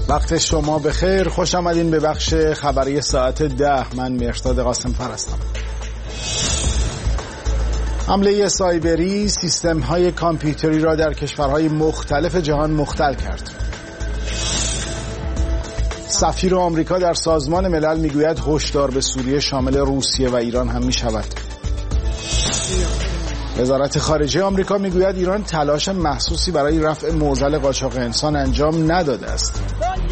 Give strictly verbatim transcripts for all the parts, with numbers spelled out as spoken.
وقت شما بخیر، خوش آمدین به بخش خبری ساعت ده. من مهرداد قاسم فر هستم. حمله سایبری سیستم‌های کامپیوتری را در کشورهای مختلف جهان مختل کرد. سفیر آمریکا در سازمان ملل میگوید هشدار به سوریه شامل روسیه و ایران هم میشود. وزارت خارجه آمریکا میگوید ایران تلاش مخصوصی برای رفع معضل قاچاق انسان انجام نداده است.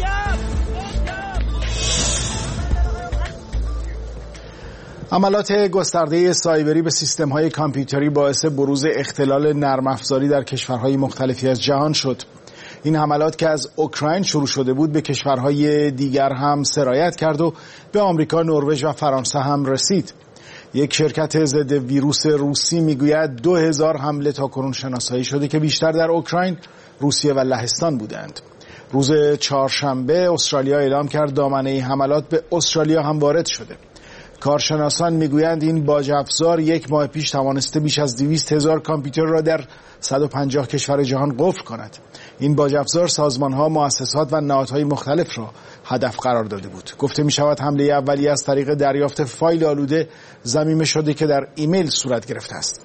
عملات گسترده سایبری به سیستم‌های کامپیوتری باعث بروز اختلال نرم افزاری در کشورهای مختلفی از جهان شد. این حملات که از اوکراین شروع شده بود به کشورهای دیگر هم سرایت کرد و به آمریکا، نروژ و فرانسه هم رسید. یک شرکت ضد ویروس روسی میگوید دو هزار حمله تاکنون شناسایی شده که بیشتر در اوکراین، روسیه و لهستان بودند. روز چهارشنبه استرالیا اعلام کرد دامنه حملات به استرالیا هم وارد شده. کارشناسان میگویند این باج افزار یک ماه پیش توانسته بیش از دویست هزار کامپیوتر را در صد و پنجاه کشور جهان قفل کند. این باج افزار سازمان‌ها، مؤسسات و نهادهای مختلف را هدف قرار داده بود. گفته می شود حمله اولیه از طریق دریافت فایل آلوده ضمیمه شده که در ایمیل صورت گرفته است.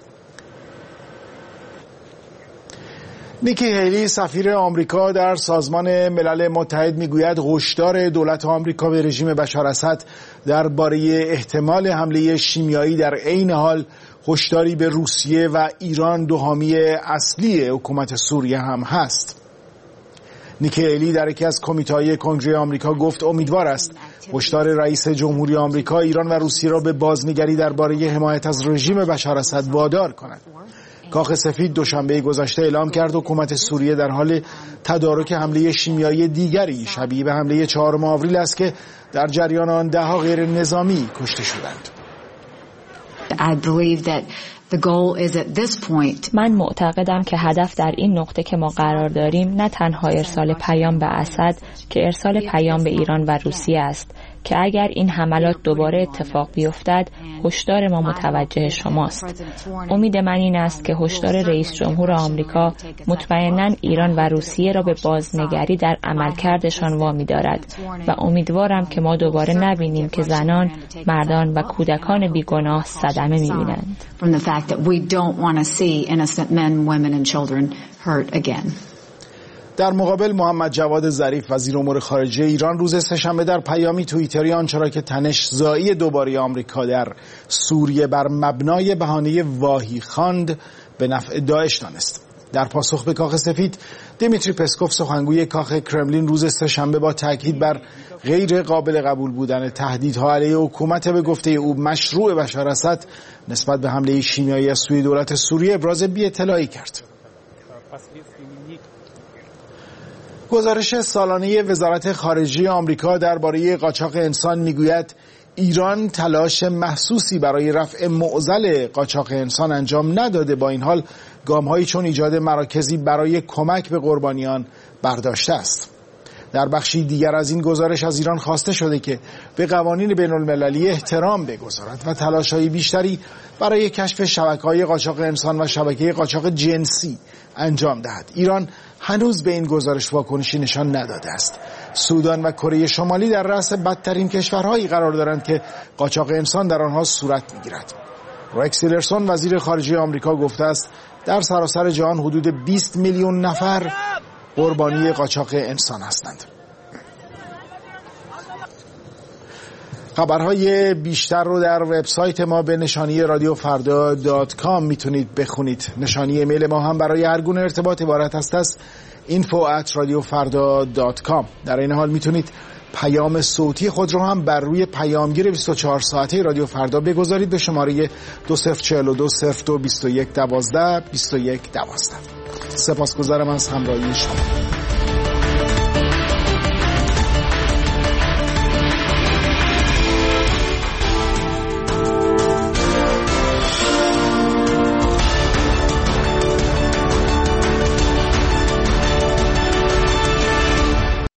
نیکی هیلی، سفیر آمریکا در سازمان ملل متحد، میگوید هشدار دولت آمریکا به رژیم بشار اسد درباره احتمال حمله شیمیایی در عین حال هشداری به روسیه و ایران، دو حامی اصلی حکومت سوریه هم هست. نیکی هیلی در یکی از کمیته‌های کنگره آمریکا گفت امیدوار است هشدار رئیس جمهوری آمریکا ایران و روسیه را به بازنگری درباره حمایت از رژیم بشار اسد وادار کند. کاخ سفید دوشنبه گذشته اعلام کرد حکومت سوریه در حال تدارک حمله شیمیایی دیگری شبیه به حمله چهارم آوریل است که در جریان آن ده‌ها غیر نظامی کشته شدند. I believe that the goal is at this point. من معتقدم که هدف در این نقطه که ما قرار داریم نه تنها ارسال پیام به اسد که ارسال پیام به ایران و روسیه است که اگر این حملات دوباره اتفاق بیفتد هشدار ما متوجه شماست. امید من این است که هشدار رئیس جمهور آمریکا مطمئناً ایران و روسیه را به بازنگری در عملکردشان وامی دارد و امیدوارم که ما دوباره نبینیم که زنان، مردان و کودکان بیگناه صدمه می‌بینند. در مقابل محمد جواد ظریف، وزیر امور خارجه ایران، روز سه‌شنبه در پیامی توییتری آنچه را که تنش‌زایی دوباره آمریکا در سوریه بر مبنای بهانه واهی خواند به نفع داعش دانست. در پاسخ به کاخ سفید، دیمیتری پسکوف، سخنگوی کاخ کرملین، روز سه‌شنبه با تاکید بر غیر قابل قبول بودن تهدیدها علیه حکومت به گفته او مشروع بشار اسد نسبت به حمله شیمیایی از سوی دولت سوریه ابراز بی‌اطلاعی کرد. گزارش سالانه وزارت خارجه آمریکا درباره قاچاق انسان میگوید ایران تلاش محسوسی برای رفع معضل قاچاق انسان انجام نداده. با این حال گام‌هایی چون ایجاد مراکزی برای کمک به قربانیان برداشته است. در بخشی دیگر از این گزارش از ایران خواسته شده که به قوانین بین‌المللی احترام بگذارد و تلاش‌های بیشتری برای کشف شبکه‌های قاچاق انسان و شبکه قاچاق جنسی انجام دهد. ایران هنوز به این گزارش واکنشی نشان نداده است. سودان و کره شمالی در رأس بدترین کشورهایی قرار دارند که قاچاق انسان در آنها صورت می‌گیرد. رکس تیلرسون، وزیر خارجه آمریکا، گفته است در سراسر جهان حدود بیست میلیون نفر قربانی قاچاق انسان هستند. خبرهای بیشتر رو در وبسایت ما به نشانی رادیو فردا دات کام میتونید بخونید. نشانی ایمیل ما هم برای هر گونه ارتباط عبارت است از اینفو ات رادیو فردا دات کام. در این حال میتونید پیام صوتی خود رو هم بر روی پیامگیر بیست و چهار ساعته رادیو فردا بگذارید به شماره دو صفر چهار دو صفر دو بیست و یک دوازده بیست و یک دوازده. سپاسگزارم از همراهی شما.